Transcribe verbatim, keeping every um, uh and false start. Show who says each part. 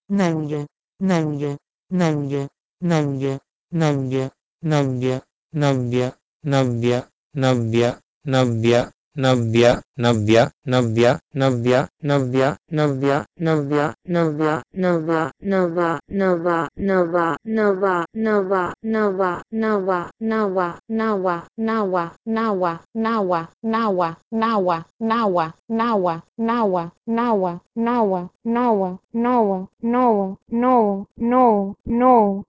Speaker 1: Nangya, Nangya, Nangya, Nangya, Nangya, Nangya, Navya, Navya, Navya, Navya, Navya, Navya, Navya, Navya, Navya, Navya, Navya, Navya, Nava, Nava, Nava, Nava, Nava, Nava, Nava, Nava, Nava, Nawa, Nawa, Nawa, Nawa, Nawa, Nawa, Nawa, Nawa, Nawa, Nawa, Nawa, Nawa, Nawa, Nawa, no, no, no,